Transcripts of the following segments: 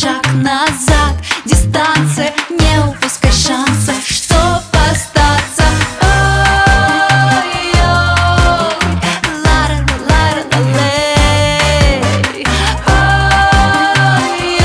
шаг назад. Дистанция, не упускай шанса, чтоб остаться. Ой-ой, ла-ра-ла-ла-ла-лей. Ой-ой,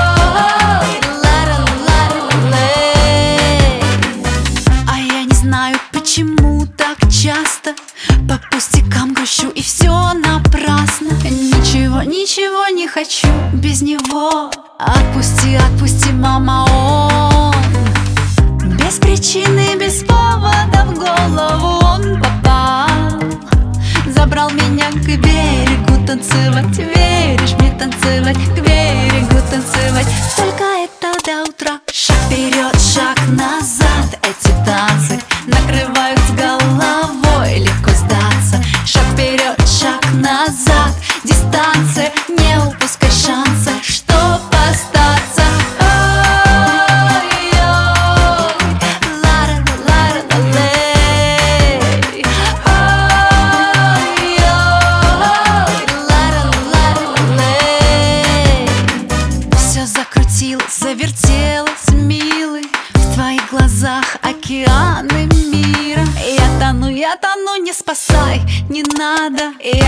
ла-ра-ла-ла-ла-лей. А я не знаю, почему так часто по пустякам грущу, и все напрасно. Ничего, ничего не хочу без него. Отпусти, отпусти, мама, он без причины, без повода в голову он попал. Забрал меня к берегу танцевать. Веришь мне танцевать, к берегу танцевать. Только это до утра. Шаг вперед, шаг назад. Эти танцы накрывают с головой, легко сдаться. Шаг вперед, шаг назад. Дистанция, не упускай шанса, чтоб остаться. Ой-ой, ла-ра-ла-ла-ла-лей. Ой-ой, ла-ра-ла-ла-лей. Все закрутилось, завертелось, милый. В твоих глазах океаны мира. Я тону, не спасай, не надо.